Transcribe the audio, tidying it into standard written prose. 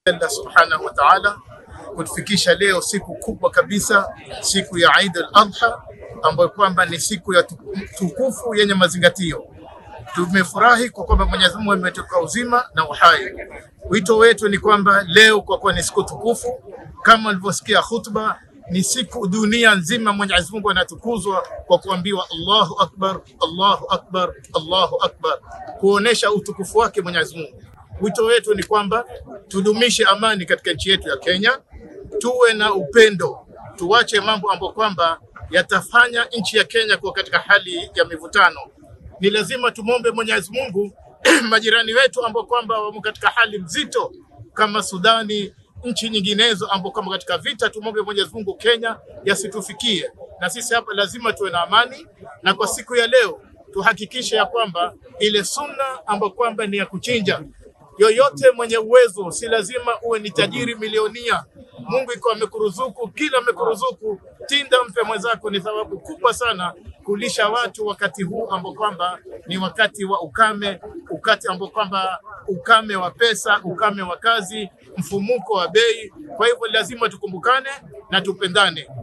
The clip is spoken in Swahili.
Allah subhanahu wa ta'ala kutufikisha leo siku kubwa kabisa, siku ya Eid al-Adha, ambayo kwamba ni siku ya tukufu yenye mazingatio. Tumefurahi kwa kwamba Mwenyezi Mungu ametupa uzima na uhai. Wito wetu ni kwamba leo kwa kuwa ni siku tukufu, kama alivyosikia khutba, ni siku dunia nzima Mwenyezi Mungu anatukuzwa kwa kuambiwa Allahu Akbar, Allahu Akbar, Allahu Akbar, kuonesha utukufu wake Mwenyezi Mungu. Wito wetu ni kwamba tudumishe amani katika nchi yetu ya Kenya, tuwe na upendo, tuache mambo ambayo kwamba yatafanya nchi ya Kenya kuwa katika hali ya mivutano. Ni lazima tumombe Mwenyezi Mungu majirani wetu ambao kwamba wamo katika hali mzito kama Sudani, nchi nyinginezo ambao kama katika vita, tumombe Mwenyezi Mungu Kenya yasitufikie. Na sisi hapa lazima tuwe na amani, na kwa siku ya leo tuhakikishe ya kwamba ile sunna ambayo kwamba ni ya kuchinja, yoyote mwenye uwezo, si lazima uwe ni tajiri milionia. Mungu iko amekuruzuku, kila amekuruzuku, tinda mpe mwenzako. Ni thawabu kubwa sana kulisha watu wakati huu ambao kwamba ni wakati wa ukame, wakati ambao kwamba ukame wa pesa, ukame wa kazi, mfumuko wa bei. Kwa hivyo lazima tukumbukane na tupendane.